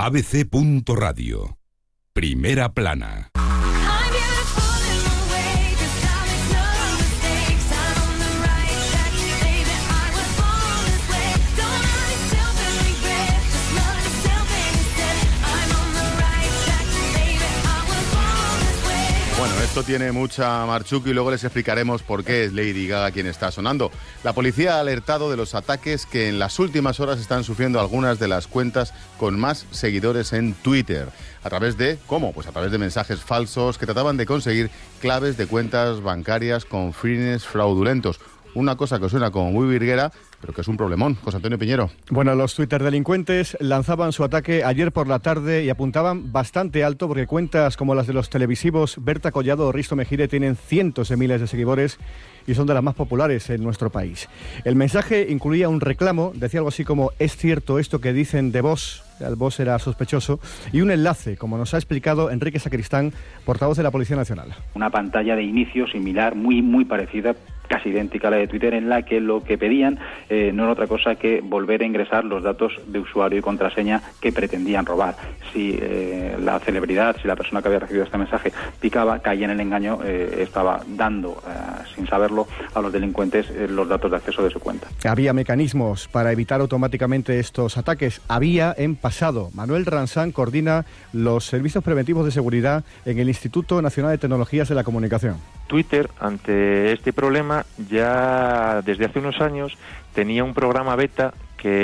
ABC.radio. Primera plana. Bueno, esto tiene mucha marchuca y luego les explicaremos por qué es Lady Gaga quien está sonando. La policía ha alertado de los ataques que en las últimas horas están sufriendo algunas de las cuentas con más seguidores en Twitter. ¿A través de cómo? Pues a través de mensajes falsos que trataban de conseguir claves de cuentas bancarias con fines fraudulentos. Una cosa que suena como muy virguera, pero que es un problemón. José Antonio Piñero. Bueno, los Twitter delincuentes lanzaban su ataque ayer por la tarde y apuntaban bastante alto porque cuentas como las de los televisivos Berta Collado o Risto Mejide tienen cientos de miles de seguidores y son de las más populares en nuestro país. El mensaje incluía un reclamo, decía algo así como «¿Es cierto esto que dicen de vos?». El vos era sospechoso, y un enlace, como nos ha explicado Enrique Sacristán, portavoz de la Policía Nacional. Una pantalla de inicio similar, muy parecida, casi idéntica a la de Twitter, en la que lo que pedían no era otra cosa que volver a ingresar los datos de usuario y contraseña que pretendían robar. Si la celebridad, si la persona que había recibido este mensaje picaba, caía en el engaño, estaba dando, sin saberlo, a los delincuentes los datos de acceso de su cuenta. Había mecanismos para evitar automáticamente estos ataques. Había en pasado. Manuel Ransán coordina los servicios preventivos de seguridad en el Instituto Nacional de Tecnologías de la Comunicación. Twitter, ante este problema, ya desde hace unos años tenía un programa beta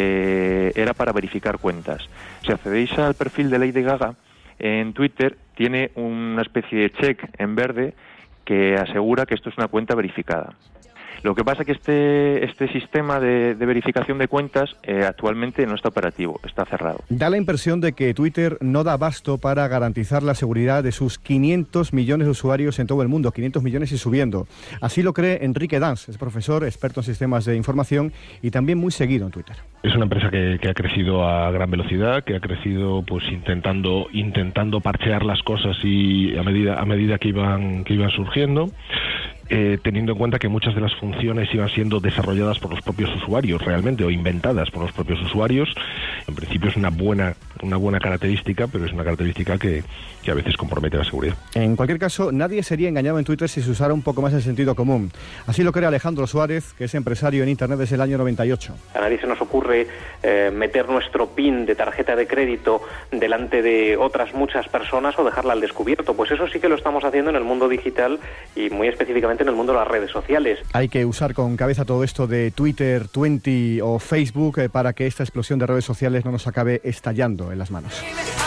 que era para verificar cuentas. Si accedéis al perfil de Lady Gaga en Twitter, tiene una especie de check en verde que asegura que esto es una cuenta verificada. Lo que pasa es que este sistema de verificación de cuentas actualmente no está operativo, está cerrado. Da la impresión de que Twitter no da abasto para garantizar la seguridad de sus 500 millones de usuarios en todo el mundo, 500 millones y subiendo. Así lo cree Enrique Dans, es profesor, experto en sistemas de información y también muy seguido en Twitter. Es una empresa que ha crecido a gran velocidad, que ha crecido pues intentando parchear las cosas y a medida que iban surgiendo. Teniendo en cuenta que muchas de las funciones iban siendo desarrolladas por los propios usuarios realmente, o inventadas por los propios usuarios. En principio es una buena característica, pero es una característica que a veces compromete la seguridad. En cualquier caso, nadie sería engañado en Twitter si se usara un poco más el sentido común. Así lo cree Alejandro Suárez, que es empresario en Internet desde el año 98. A nadie se nos ocurre meter nuestro PIN de tarjeta de crédito delante de otras muchas personas o dejarla al descubierto. Pues eso sí que lo estamos haciendo en el mundo digital y muy específicamente en el mundo de las redes sociales. Hay que usar con cabeza todo esto de Twitter, 20 o Facebook para que esta explosión de redes sociales no nos acabe estallando en las manos.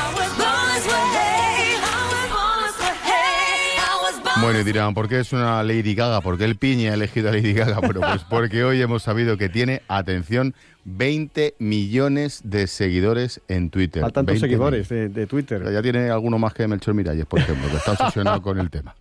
Bueno, y dirán, ¿por qué es una Lady Gaga? ¿Por qué el Piñi ha elegido a Lady Gaga? Bueno, pues porque hoy hemos sabido que tiene, atención, 20 millones de seguidores en Twitter. Hay tantos seguidores de Twitter. Ya tiene alguno más que Melchor Miralles, por ejemplo, que está obsesionado con el tema.